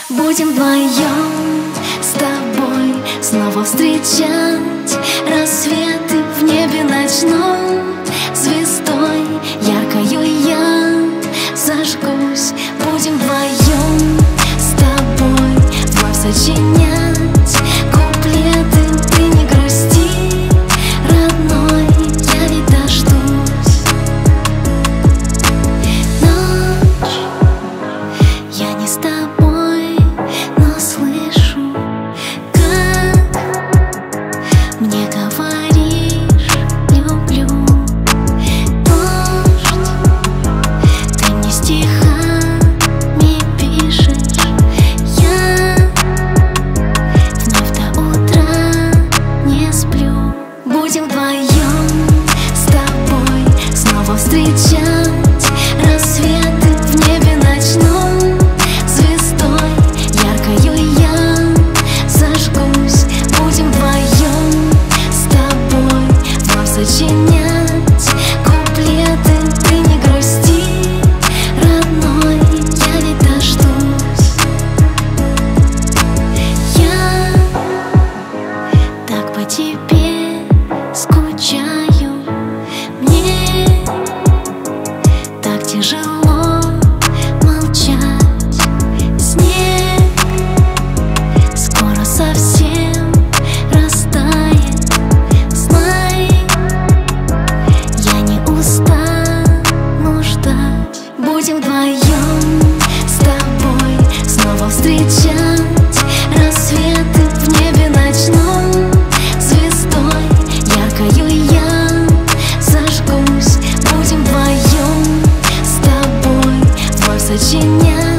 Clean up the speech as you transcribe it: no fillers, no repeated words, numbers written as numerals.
Будем вдвоем с тобой снова встречать рассветы в небе ночном. Звездой яркою я зажгусь. Будем вдвоем с тобой вновь сочинять куплеты. Ты не грусти, родной, я ведь дождусь. Ночь, я не с тобой, но слышу, как мне говоришь люблю. Дождь, ты мне стихами пишешь. Я вновь до утра не сплю. Будем вдвоем с тобой снова встречать рассветы в небе ночном. Звездой яркою я зажгусь. Будем вдвоем с тобой вновь сочинять куплеты. Ты не грусти, родной, я ведь дождусь. Я так по тебе скучаю. Мне так тяжело молчать. Снег скоро совсем растает. Знай, я не устану ждать. Будем вдвоем с тобой снова встречать рассветы в небе ночном. Звездой яркою я зажгусь. Будем вдвоем с тобой вновь сочинять